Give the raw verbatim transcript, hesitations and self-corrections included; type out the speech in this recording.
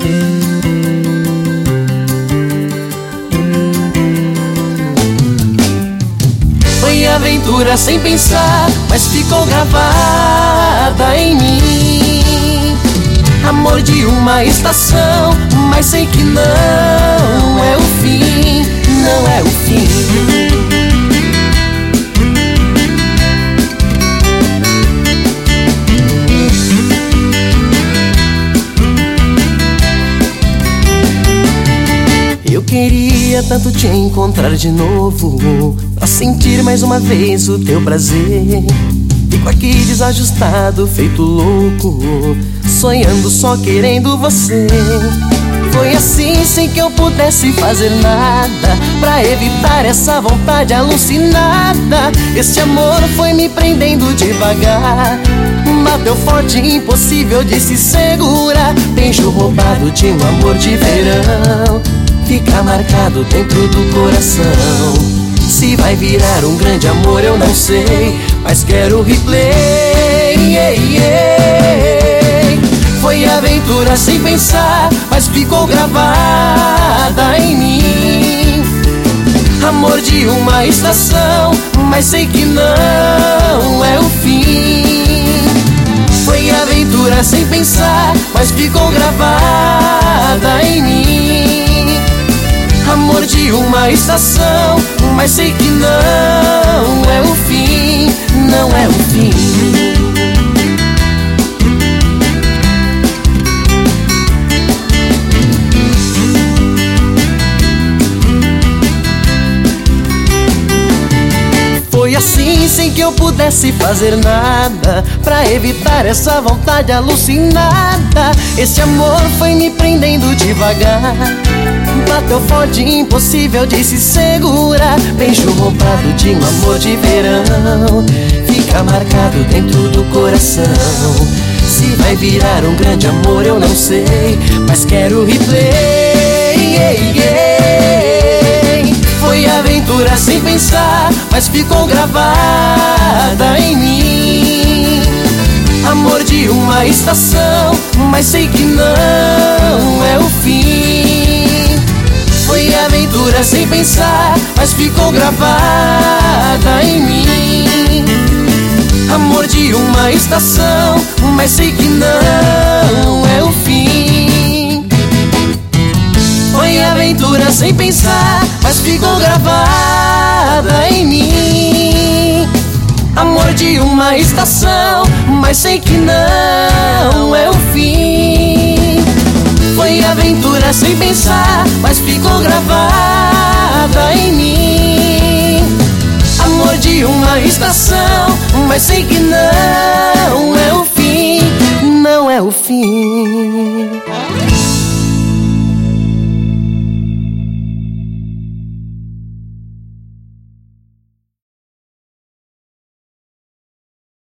Foi aventura sem pensar, mas ficou gravada em mim. Amor de uma estação, mas sei que não é o fim, não é o fim. Eu queria tanto te encontrar de novo, pra sentir mais uma vez o teu prazer. Fico aqui desajustado, feito louco, sonhando só querendo você. Foi assim sem que eu pudesse fazer nada, pra evitar essa vontade alucinada. Esse amor foi me prendendo devagar, bateu forte, impossível de se segurar. Beijo roubado de um amor de verão, fica marcado dentro do coração. Se vai virar um grande amor eu não sei, mas quero replay. yeah, yeah. Foi aventura sem pensar, mas ficou gravada em mim. Amor de uma estação, mas sei que não é o fim. Foi aventura sem pensar, mas ficou gravada em mim. Amor de uma estação, mas sei que não é o fim, não é o fim. Foi assim sem que eu pudesse fazer nada, pra evitar essa vontade alucinada. Esse amor foi me prendendo devagar, bateu forte, impossível de se segurar. Beijo roubado de um amor de verão, fica marcado dentro do coração. Se vai virar um grande amor eu não sei, mas quero replay. yeah, yeah. Foi aventura sem pensar, mas ficou gravada em mim. Amor de uma estação, mas sei que não é o fim. Foi aventura sem pensar, mas ficou gravada em mim. Amor de uma estação, mas sei que não é o fim. Foi aventura sem pensar, mas ficou gravada em mim. Amor de uma estação, mas sei que não é o fim. Foi aventura sem pensar, mas ficou gravada em mim. Amor de uma estação, mas sei que não